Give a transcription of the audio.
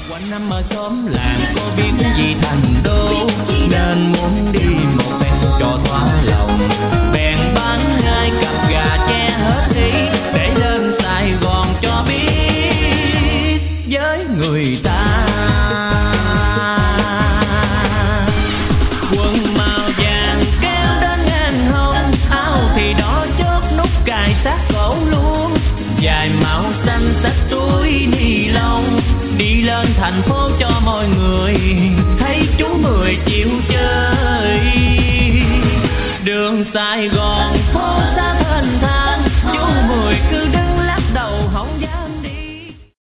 Quanh năm ở xóm làng có biết gì thành đô, nên muốn đi một phen cho thỏa lòng. Bèn bán 2 cặp gà che hết đi, để lên Sài Gòn cho biết với người ta. Quần màu vàng kéo đến ngang hông, áo thì đỏ chót nút cài sát cổ luôn. Dài màu xanh xách túi ni lông, đi lên thành phố cho mọi người thấy chú Mười chịu chơi. Đường Sài Gòn